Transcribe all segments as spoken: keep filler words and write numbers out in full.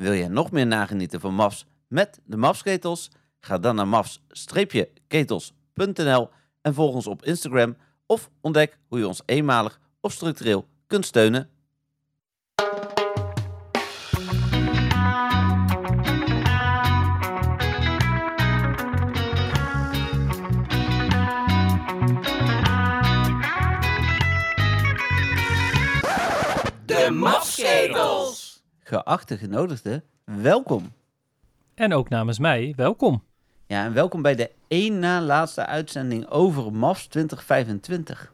Wil je nog meer nagenieten van M A F's met de M A F's-ketels? Ga dan naar mafs ketels punt n l en volg ons op Instagram of ontdek hoe je ons eenmalig of structureel kunt steunen. De M A F's-ketels! Geachte genodigden, welkom. En ook namens mij, welkom. Ja, en welkom bij de één na laatste uitzending over M A F's twintig vijfentwintig.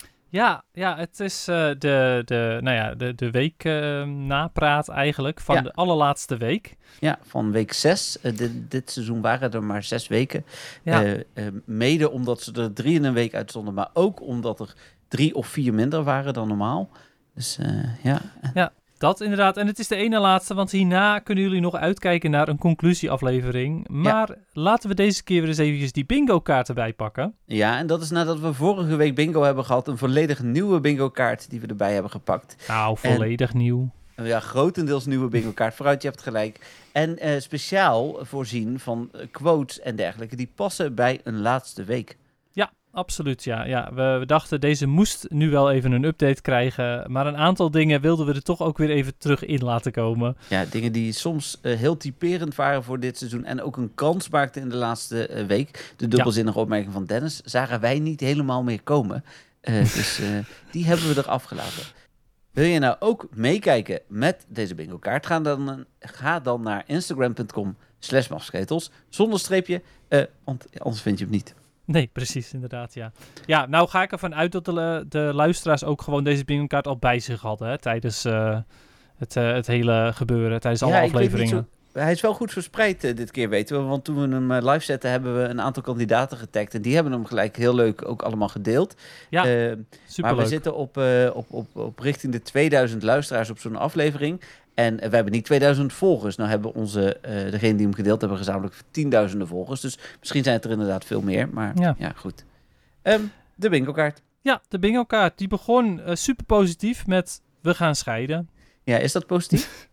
Ja, ja het is uh, de, de, nou ja, de, de week uh, napraat eigenlijk van ja. de allerlaatste week. Ja, van week zes. Uh, dit, dit seizoen waren er maar zes weken. Ja. Uh, uh, mede omdat ze er drie in een week uitstonden, maar ook omdat er drie of vier minder waren dan normaal. Dus uh, ja. Ja, dat inderdaad. En het is de ene laatste, want hierna kunnen jullie nog uitkijken naar een conclusieaflevering. Maar ja. laten we deze keer weer eens eventjes die bingo-kaart erbij pakken. Ja, en dat is nadat we vorige week bingo hebben gehad. Een volledig nieuwe bingo-kaart die we erbij hebben gepakt. Nou, volledig en, nieuw. Ja, grotendeels nieuwe bingo-kaart. Vooruit, je hebt gelijk. En uh, speciaal voorzien van uh, quotes en dergelijke. Die passen bij een laatste week. Absoluut, ja. ja we, we dachten, deze moest nu wel even een update krijgen. Maar een aantal dingen wilden we er toch ook weer even terug in laten komen. Ja, dingen die soms uh, heel typerend waren voor dit seizoen. En ook een kans maakten in de laatste uh, week. De dubbelzinnige ja. opmerking van Dennis zagen wij niet helemaal meer komen. Uh, dus uh, die hebben we eraf gelaten. Wil je nou ook meekijken met deze bingo kaart? Ga dan, ga dan naar instagram punt com slash mafsketels. Zonder streepje, uh, want anders vind je hem niet. Nee, precies, inderdaad, ja. Ja, nou ga ik ervan uit dat de, de luisteraars ook gewoon deze bingo-kaart al bij zich hadden, hè, tijdens uh, het, uh, het hele gebeuren, tijdens alle ja, afleveringen. Zo, hij is wel goed verspreid uh, dit keer, weten we, want toen we hem uh, live zetten hebben we een aantal kandidaten getagd en die hebben hem gelijk heel leuk ook allemaal gedeeld. Ja, uh, superleuk. Maar we zitten op, uh, op, op, op richting de tweeduizend luisteraars op zo'n aflevering. En we hebben niet tweeduizend volgers. Nou hebben onze, uh, degene die hem gedeeld hebben, gezamenlijk tienduizenden volgers. Dus misschien zijn het er inderdaad veel meer. Maar ja, ja goed. Um, de bingo-kaart. Ja, de bingo-kaart. Die begon uh, super positief met we gaan scheiden. Ja, is dat positief?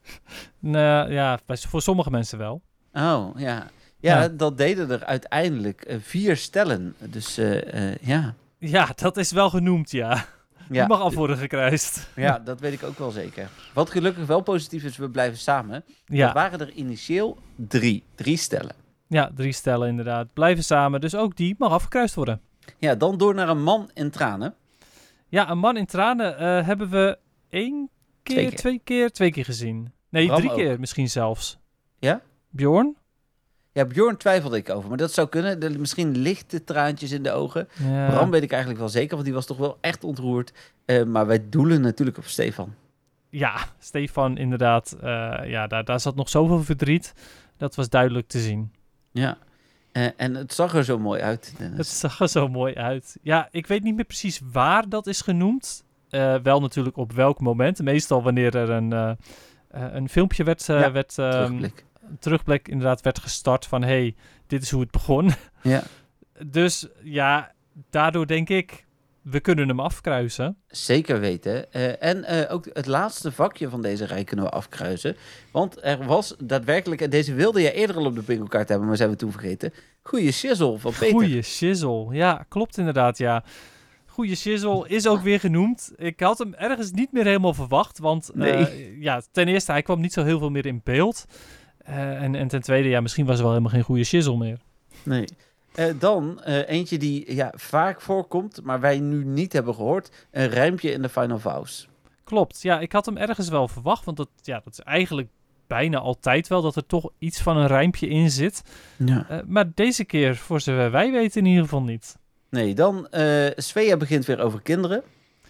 nou, ja, voor sommige mensen wel. Oh, ja. Ja, ja. Dat deden er uiteindelijk uh, vier stellen. Dus uh, uh, ja. Ja, dat is wel genoemd, ja. Die ja. mag af worden gekruist. Ja, dat weet ik ook wel zeker. Wat gelukkig wel positief is, we blijven samen. Ja. Er waren er initieel drie. Drie stellen. Ja, drie stellen inderdaad. Blijven samen, dus ook die mag afgekruist worden. Ja, dan door naar een man in tranen. Ja, een man in tranen uh, hebben we één keer, twee keer, twee keer, twee keer gezien. Nee, Bram drie ook. keer misschien zelfs. Ja? Bjorn? Ja, Bjorn twijfelde ik over, maar dat zou kunnen. De, misschien lichte traantjes in de ogen. Ja. Bram weet ik eigenlijk wel zeker, want die was toch wel echt ontroerd. Uh, maar wij doelen natuurlijk op Stefan. Ja, Stefan inderdaad. Uh, ja, daar, daar zat nog zoveel verdriet. Dat was duidelijk te zien. Ja, uh, en het zag er zo mooi uit, Dennis. Het zag er zo mooi uit. Ja, ik weet niet meer precies waar dat is genoemd. Uh, wel natuurlijk op welk moment. Meestal wanneer er een, uh, uh, een filmpje werd... Uh, ja, werd um, terugblik. terugblik inderdaad werd gestart van hey, dit is hoe het begon. Ja. Dus ja, daardoor denk ik, we kunnen hem afkruisen. Zeker weten. Uh, en uh, ook het laatste vakje van deze rij kunnen we afkruisen. Want er was daadwerkelijk, en deze wilde je eerder al op de bingo-kaart hebben, maar zijn we toen vergeten. Goeie shizzle van Peter. Goeie shizzle, ja, klopt inderdaad, ja. Goeie shizzle is ook weer genoemd. Ik had hem ergens niet meer helemaal verwacht, want nee. uh, ja, ten eerste, hij kwam niet zo heel veel meer in beeld. Uh, en, en ten tweede, ja, misschien was er wel helemaal geen goede shizzle meer. Nee. Uh, dan uh, eentje die ja, vaak voorkomt, maar wij nu niet hebben gehoord. Een rijmpje in de Final Vows. Klopt, ja, ik had hem ergens wel verwacht, want dat, ja, dat is eigenlijk bijna altijd wel dat er toch iets van een rijmpje in zit. Ja. Uh, maar deze keer, voor zover wij weten, in ieder geval niet. Nee, dan uh, Svea begint weer over kinderen.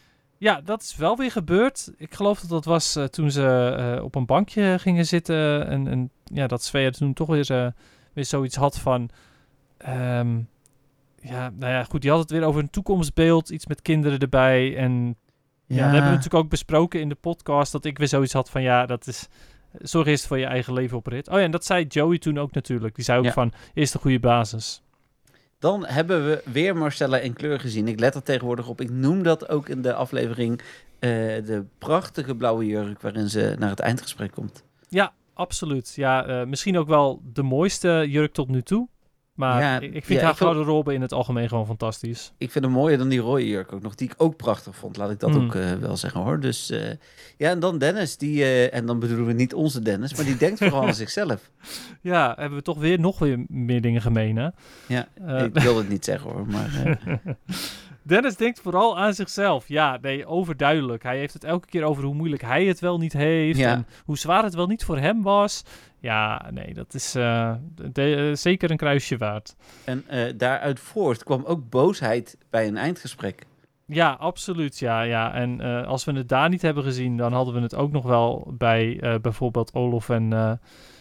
Ja, dat is wel weer gebeurd. Ik geloof dat dat was uh, toen ze uh, op een bankje gingen zitten. En, en ja, dat Svea toen toch weer, uh, weer zoiets had van... Um, ja, nou ja, goed, die had het weer over een toekomstbeeld. Iets met kinderen erbij. En ja, ja dat hebben we natuurlijk ook besproken in de podcast. Dat ik weer zoiets had van, ja, dat is... Zorg eerst voor je eigen leven op rit. Oh ja, en dat zei Joey toen ook natuurlijk. Die zei ook ja. van, eerst een goede basis. Dan hebben we weer Marcella in kleur gezien. Ik let er tegenwoordig op. Ik noem dat ook in de aflevering uh, de prachtige blauwe jurk waarin ze naar het eindgesprek komt. Ja, absoluut. Ja, uh, misschien ook wel de mooiste jurk tot nu toe. Maar ja, ik, ik vind ja, haar gouden robe in het algemeen gewoon fantastisch. Ik vind hem mooier dan die rode jurk ook nog, die ik ook prachtig vond. Laat ik dat mm. ook uh, wel zeggen hoor. Dus uh, ja, en dan Dennis, die, uh, en dan bedoelen we niet onze Dennis, maar die denkt vooral aan zichzelf. Ja, hebben we toch weer nog weer meer dingen gemeen, hè? Ja, uh, ik wil het niet zeggen hoor, maar... Uh... Dennis denkt vooral aan zichzelf. Ja, nee, overduidelijk. Hij heeft het elke keer over hoe moeilijk hij het wel niet heeft. Ja. En hoe zwaar het wel niet voor hem was. Ja, nee, dat is uh, de, uh, zeker een kruisje waard. En uh, daaruit voort kwam ook boosheid bij een eindgesprek. Ja, absoluut. Ja, ja. En uh, als we het daar niet hebben gezien, dan hadden we het ook nog wel bij uh, bijvoorbeeld Olof en, uh,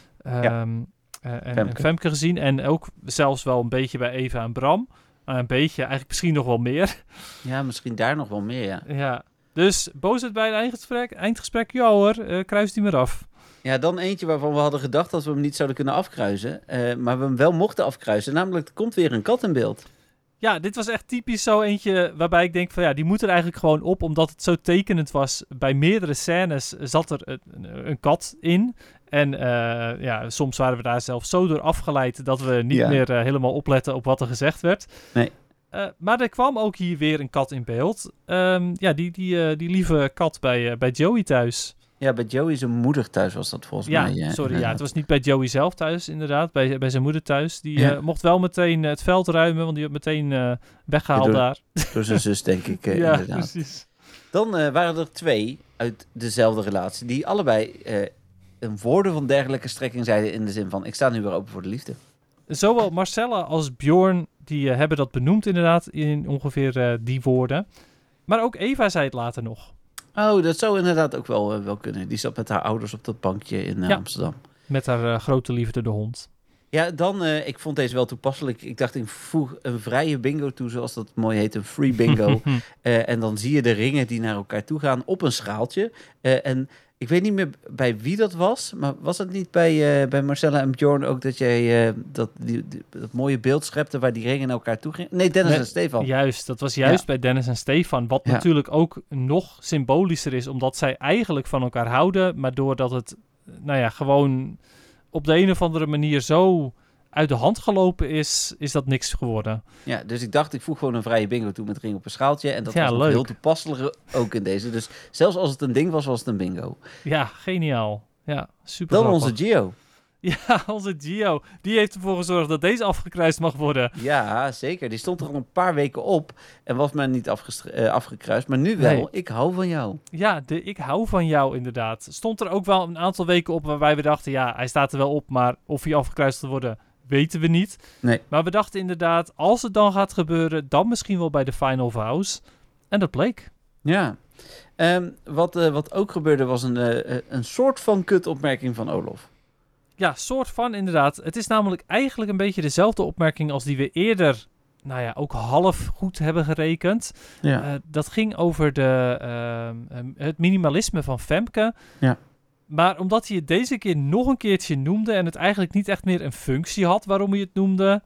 ja. um, uh, en, Femke. en Femke gezien. En ook zelfs wel een beetje bij Eva en Bram. Uh, een beetje, eigenlijk misschien nog wel meer. Ja, misschien daar nog wel meer, ja. Ja, dus boosheid bij het eindgesprek. Eindgesprek, ja hoor, uh, kruis die maar af. Ja, dan eentje waarvan we hadden gedacht dat we hem niet zouden kunnen afkruisen. Uh, maar we hem wel mochten afkruisen. Namelijk, er komt weer een kat in beeld. Ja, dit was echt typisch zo eentje waarbij ik denk van ja, die moet er eigenlijk gewoon op. Omdat het zo tekenend was. Bij meerdere scènes zat er een, een kat in. En uh, ja, soms waren we daar zelfs zo door afgeleid dat we niet ja. meer uh, helemaal opletten op wat er gezegd werd. Nee. Uh, maar er kwam ook hier weer een kat in beeld. Um, ja, die, die, uh, die lieve kat bij, uh, bij Joey thuis. Ja, bij Joey zijn moeder thuis was dat volgens ja, mij. Ja, sorry. Ja, het was niet bij Joey zelf thuis, inderdaad. Bij, bij zijn moeder thuis. Die ja. uh, mocht wel meteen uh, het veld ruimen, want die werd meteen uh, weggehaald ja, door, daar. Door zijn zus, denk ik, uh, ja, inderdaad. Precies. Dan uh, waren er twee uit dezelfde relatie, die allebei uh, een woorden van dergelijke strekking zeiden in de zin van, ik sta nu weer open voor de liefde. Zowel Marcella als Bjorn, die uh, hebben dat benoemd inderdaad, in ongeveer uh, die woorden. Maar ook Eva zei het later nog. Oh, dat zou inderdaad ook wel, uh, wel kunnen. Die zat met haar ouders op dat bankje in uh, ja, Amsterdam. Met haar uh, grote liefde, de hond. Ja, dan, uh, ik vond deze wel toepasselijk. Ik dacht, ik voeg een vrije bingo toe, zoals dat mooi heet, een free bingo. uh, en dan zie je de ringen die naar elkaar toe gaan op een schaaltje. Uh, en ik weet niet meer bij wie dat was, maar was het niet bij, uh, bij Marcella en Bjorn ook dat jij uh, dat, die, die, dat mooie beeld schepte waar die ringen naar elkaar toe gingen? Nee, Dennis nee, en Stefan. Juist, dat was juist ja. bij Dennis en Stefan. Wat ja. natuurlijk ook nog symbolischer is, omdat zij eigenlijk van elkaar houden, maar doordat het, nou ja, gewoon op de een of andere manier zo uit de hand gelopen is, is dat niks geworden. Ja, dus ik dacht, ik voeg gewoon een vrije bingo toe met ring op een schaaltje. En dat ja, was heel toepasselijk ook in deze. Dus zelfs als het een ding was, was het een bingo. Ja, geniaal. Ja, super Dan grappig. onze Gio. Ja, onze Gio. Die heeft ervoor gezorgd dat deze afgekruist mag worden. Ja, zeker. Die stond er al een paar weken op en was maar niet afgestre- uh, afgekruist. Maar nu wel. Nee. Ik hou van jou. Ja, de ik hou van jou inderdaad. Stond er ook wel een aantal weken op waarbij we dachten, ja, hij staat er wel op, maar of hij afgekruist wil worden, weten we niet. Nee. Maar we dachten inderdaad, als het dan gaat gebeuren, dan misschien wel bij de Final Vows. En dat bleek. Ja. Um, wat, uh, wat ook gebeurde was een, uh, een soort van kutopmerking van Olof. Ja, soort van inderdaad. Het is namelijk eigenlijk een beetje dezelfde opmerking als die we eerder, nou ja, ook half goed hebben gerekend. Ja. Uh, dat ging over de, uh, um, het minimalisme van Femke. Ja. Maar omdat hij het deze keer nog een keertje noemde en het eigenlijk niet echt meer een functie had waarom hij het noemde.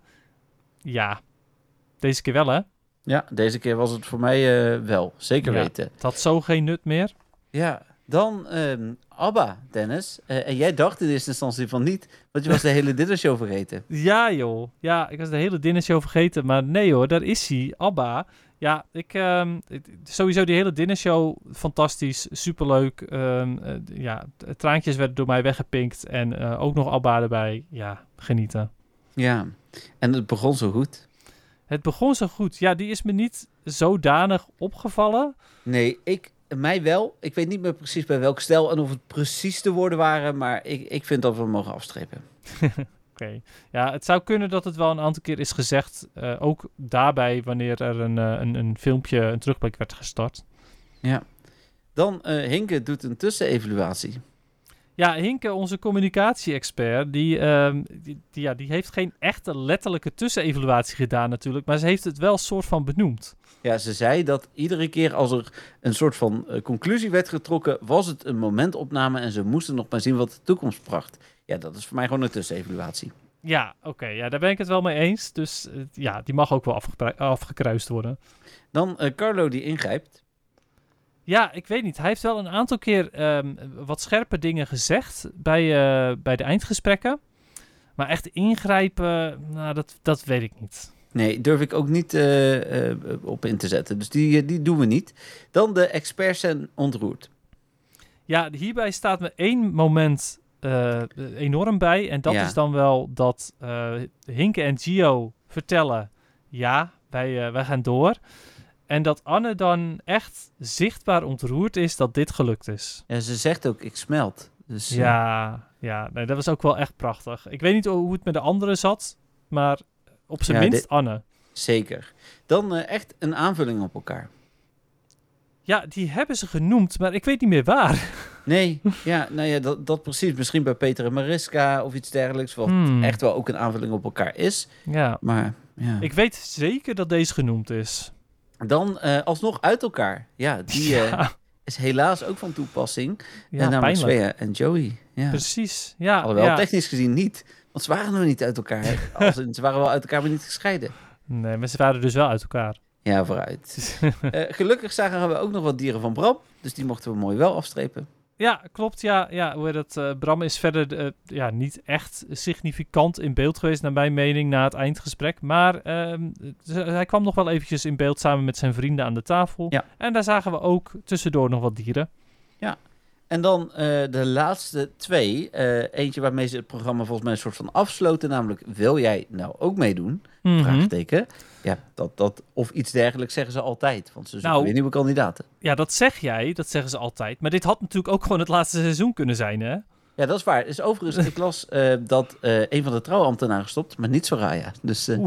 Ja, deze keer wel hè? Ja, deze keer was het voor mij uh, wel. Zeker ja, weten. Het had zo geen nut meer. Ja, dan um, ABBA, Dennis. Uh, en jij dacht in eerste instantie van niet, want je was de hele dinnershow vergeten. Ja joh, ja, ik was de hele dinnershow vergeten. Maar nee hoor, daar is hij, ABBA. Ja, ik, um, sowieso die hele dinnershow, fantastisch, superleuk. Um, uh, ja, traantjes werden door mij weggepinkt en uh, ook nog ABBA erbij. Ja, genieten. Ja, en het begon zo goed. Het begon zo goed. Ja, die is me niet zodanig opgevallen. Nee, ik, mij wel. Ik weet niet meer precies bij welk stijl en of het precies de woorden waren, maar ik, ik vind dat we mogen afstrepen. Oké. Okay. Ja, het zou kunnen dat het wel een aantal keer is gezegd. Uh, ook daarbij wanneer er een, uh, een, een filmpje, een terugblik werd gestart. Ja. Dan uh, Hinke doet een tussenevaluatie. Ja, Hinke, onze communicatie-expert, die, uh, die, die, ja, die heeft geen echte letterlijke tussenevaluatie gedaan natuurlijk, maar ze heeft het wel soort van benoemd. Ja, ze zei dat iedere keer als er een soort van uh, conclusie werd getrokken, was het een momentopname en ze moesten nog maar zien wat de toekomst bracht. Ja, dat is voor mij gewoon een tussenevaluatie. Ja, oké. Okay, ja, daar ben ik het wel mee eens. Dus uh, ja, die mag ook wel afgepru- afgekruist worden. Dan uh, Carlo die ingrijpt. Ja, ik weet niet. Hij heeft wel een aantal keer um, wat scherpe dingen gezegd bij, uh, bij de eindgesprekken. Maar echt ingrijpen, nou, dat, dat weet ik niet. Nee, durf ik ook niet uh, uh, op in te zetten. Dus die, die doen we niet. Dan de experts zijn ontroerd. Ja, hierbij staat me één moment uh, enorm bij. En dat ja. is dan wel dat uh, Hinke en Gio vertellen... ja, wij, uh, wij gaan door. En dat Anne dan echt zichtbaar ontroerd is dat dit gelukt is. Ja, ze zegt ook, ik smelt. Dus, ja, uh... ja nee, dat was ook wel echt prachtig. Ik weet niet hoe het met de anderen zat, maar op zijn ja, minst dit... Anne. Zeker. Dan uh, echt een aanvulling op elkaar. Ja, die hebben ze genoemd, maar ik weet niet meer waar. Nee, ja, nou ja, dat, dat precies. Misschien bij Peter en Mariska of iets dergelijks. Wat hmm. echt wel ook een aanvulling op elkaar is. Ja. Maar, ja. Ik weet zeker dat deze genoemd is. Dan uh, alsnog uit elkaar. Ja, die ja. Uh, is helaas ook van toepassing. Ja, en namelijk pijnlijk. Svea en Joey. Ja. Precies, ja. Alhoewel, ja. technisch gezien niet. Want ze waren nog niet uit elkaar. Als in, ze waren wel uit elkaar, maar niet gescheiden. Nee, maar ze waren dus wel uit elkaar. Ja, vooruit. uh, gelukkig zagen we ook nog wat dieren van Bram. Dus die mochten we mooi wel afstrepen. Ja, klopt. Ja, ja hoe dat, uh, Bram is verder uh, ja, niet echt significant in beeld geweest, naar mijn mening, na het eindgesprek. Maar uh, hij kwam nog wel eventjes in beeld samen met zijn vrienden aan de tafel. Ja. En daar zagen we ook tussendoor nog wat dieren. Ja. En dan uh, de laatste twee. Uh, eentje waarmee ze het programma volgens mij een soort van afsloten. Namelijk, wil jij nou ook meedoen? Mm-hmm. Vraagteken. Ja, dat, dat, of iets dergelijks zeggen ze altijd. Want ze zoeken nou, weer nieuwe kandidaten. Ja, dat zeg jij. Dat zeggen ze altijd. Maar dit had natuurlijk ook gewoon het laatste seizoen kunnen zijn, hè? Ja, dat is waar. Dus overigens, ik las uh, dat uh, een van de trouwambtenaren stopt, maar niet Soraya. Dus uh,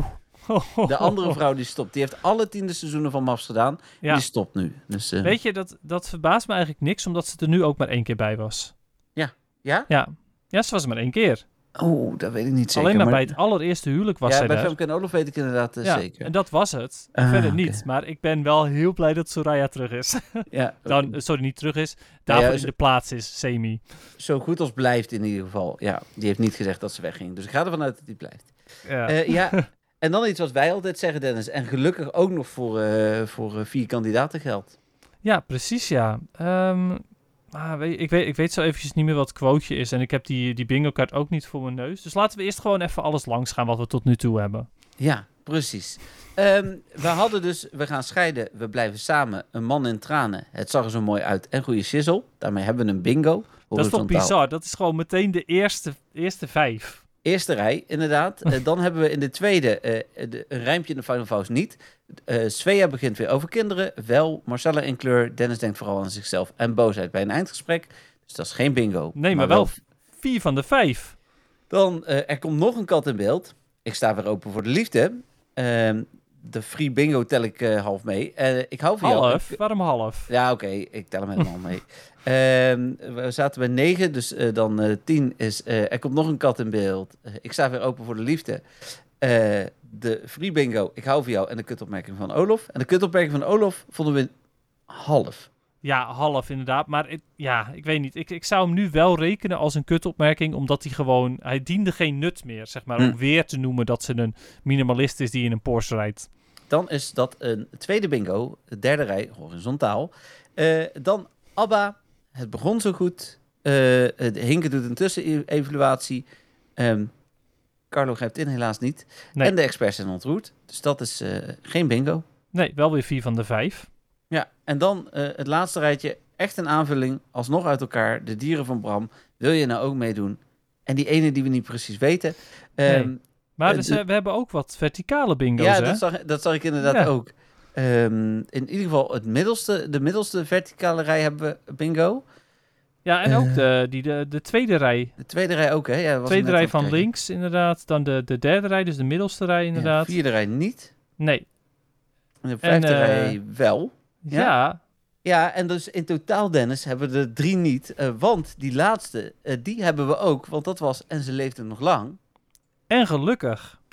de andere vrouw die stopt. Die heeft alle tiende seizoenen van M A F S gedaan. Ja. Die stopt nu. Dus, uh... Weet je, dat, dat verbaast me eigenlijk niks, omdat ze er nu ook maar één keer bij was. Ja. Ja? Ja, ja ze was er maar één keer. Oh, dat weet ik niet zeker. Alleen maar, maar bij het allereerste huwelijk was ja, zij bij daar. Femke en Olof weet ik inderdaad uh, ja, zeker. En dat was het. En ah, verder okay. niet. Maar ik ben wel heel blij dat Soraya terug is. ja. Dan, sorry, niet terug is. Daarvoor ja, ja, zo, in de plaats is, semi. Zo goed als blijft in ieder geval. Ja, die heeft niet gezegd dat ze wegging. Dus ik ga ervan uit dat die blijft. Ja. Uh, ja. En dan iets wat wij altijd zeggen, Dennis. En gelukkig ook nog voor, uh, voor uh, vier kandidaten geldt. Ja, precies, ja. Um, ah, weet, ik, weet, ik weet zo eventjes niet meer wat het quoteje is. En ik heb die, die bingo kaart ook niet voor mijn neus. Dus laten we eerst gewoon even alles langs gaan wat we tot nu toe hebben. Ja, precies. Um, we hadden dus, we gaan scheiden, we blijven samen, een man in tranen. Het zag er zo mooi uit en goede shizzle. Daarmee hebben we een bingo. Dat is toch bizar? Dat is gewoon meteen de eerste, eerste vijf. Eerste rij, inderdaad. Uh, dan hebben we in de tweede uh, de, een rijmpje in de Final Fouse niet. Uh, Svea begint weer over kinderen. Wel, Marcella in kleur. Dennis denkt vooral aan zichzelf en boosheid bij een eindgesprek. Dus dat is geen bingo. Nee, maar, maar wel vier van de vijf. Dan, uh, er komt nog een kat in beeld. Ik sta weer open voor de liefde. Uh, de free bingo tel ik uh, half mee. Uh, ik hou van jou. Half? Waarom half? Ja, oké. Okay, ik tel hem helemaal mee. Uh, we zaten bij negen, dus uh, dan uh, tien is... Uh, er komt nog een kat in beeld. Uh, ik sta weer open voor de liefde. Uh, de free bingo, ik hou van jou. En de kutopmerking van Olof. En de kutopmerking van Olof vonden we half. Ja, half inderdaad. Maar het, ja, ik weet niet. Ik, ik zou hem nu wel rekenen als een kutopmerking, omdat hij gewoon... Hij diende geen nut meer, zeg maar, hm. om weer te noemen dat ze een minimalist is die in een Porsche rijdt. Dan is dat een tweede bingo, de derde rij, horizontaal. Uh, dan Abba, het begon zo goed. Uh, Hinke doet een tussenevaluatie. Um, Carlo grijpt in, helaas niet. Nee. En de experts zijn ontroerd. Dus dat is uh, geen bingo. Nee, wel weer vier van de vijf. Ja, en dan uh, het laatste rijtje. Echt een aanvulling, alsnog uit elkaar. De dieren van Bram. Wil je nou ook meedoen? En die ene die we niet precies weten. Um, nee. Maar dus, uh, we hebben ook wat verticale bingo's, ja, hè? dat zag, dat zag ik inderdaad ja. ook. Um, in ieder geval het middelste, de middelste verticale rij hebben we bingo. Ja, en ook de, die, de, de tweede rij. De tweede rij ook, hè? Ja, de tweede rij van kijken. Links, inderdaad. Dan de, de derde rij, dus de middelste rij, inderdaad. De ja, vierde rij niet. Nee. En de vijfde en, uh, rij wel. Ja. ja. Ja, en dus in totaal, Dennis, hebben we er drie niet. Uh, want die laatste, uh, die hebben we ook. Want dat was En ze leefde nog lang. En gelukkig.